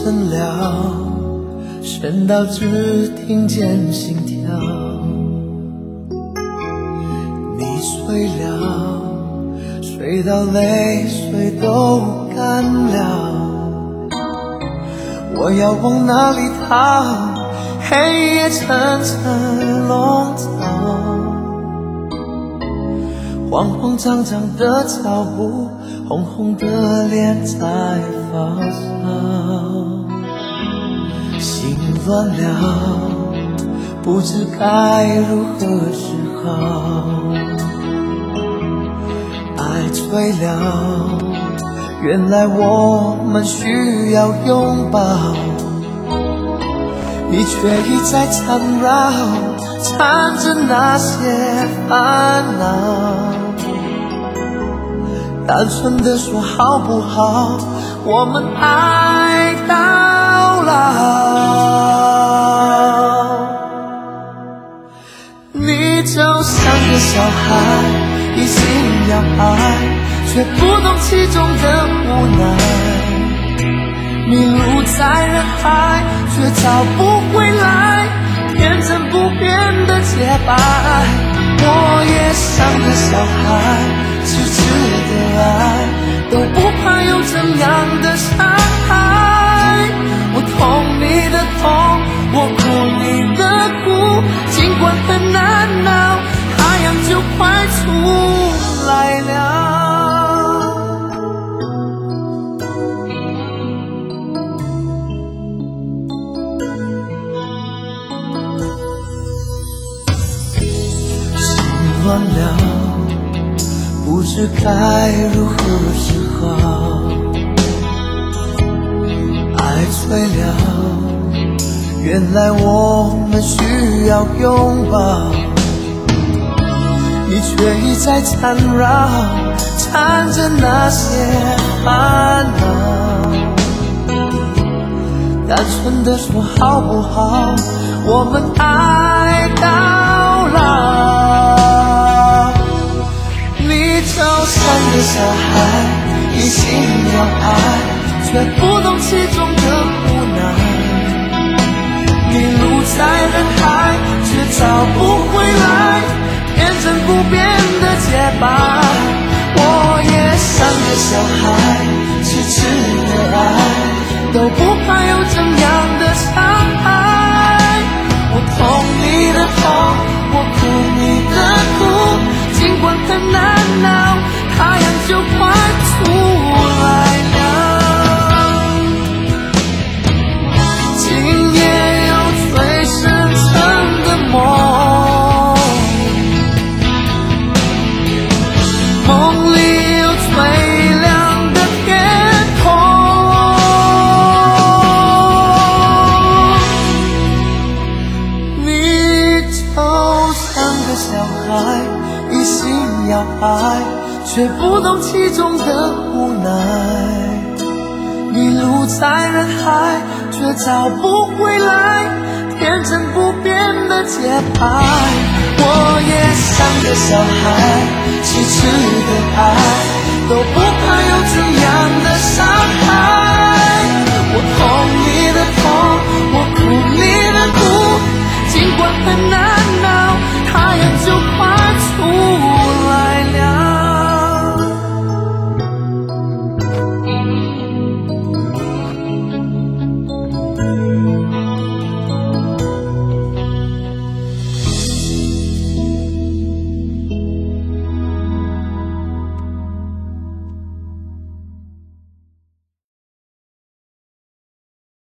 深了，深到只听见心跳。你睡了，睡到泪水都干了，我要往哪里逃？黑夜层层笼罩，慌慌张张的脚步，红红的脸在发烧，心乱了，不知该如何是好。爱醉了，原来我们需要拥抱，你却一再缠绕，缠着那些烦恼。单纯的说好不好，我们爱到老。你就像个小孩，一心要爱，却不懂其中的无奈。迷路在人海，却找不回来，天真不变的洁白。我也像个小孩，痴痴的爱，都不怕有怎样的伤害。我痛你的痛，我哭你的哭，尽管很难熬，太阳就快出来了。乱了，不知该如何是好。爱醉了，原来我们需要拥抱，你却一再缠绕，缠着那些烦恼。单纯的说好不好，我们爱到老。就像个小孩，一心要爱，却不懂其中的无奈。迷路在人海，却找不回来，天真不变的洁白。我也像个小孩，痴痴的爱，都不怕有怎样的伤害。我痛你的痛，我哭你的哭，尽管很难熬，太阳就快出来了。今夜有最深沉的梦，梦里有最亮的天空。你就像个小孩，一心要爱，却不懂其中的无奈。迷路在人海，却找不回来，天真不变的洁白。我也像个小孩，痴痴的爱，都不怕有怎样的